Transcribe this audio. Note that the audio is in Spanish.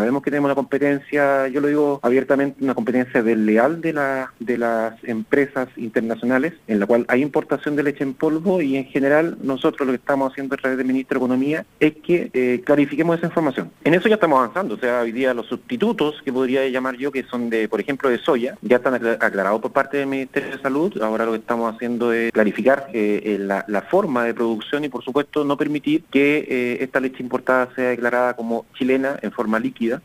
sabemos que tenemos una competencia, yo lo digo abiertamente, una competencia desleal de las empresas internacionales, en la cual hay importación de leche en polvo y en general nosotros lo que estamos haciendo a través del Ministro de Economía es que clarifiquemos esa información. En eso ya estamos avanzando, o sea, hoy día los sustitutos que podría llamar yo, que son de, por ejemplo, de soya, ya están aclarados por parte del Ministerio de Salud. Ahora lo que estamos haciendo es clarificar la forma de producción y, por supuesto, no permitir que esta leche importada sea declarada como chilena en forma líquida,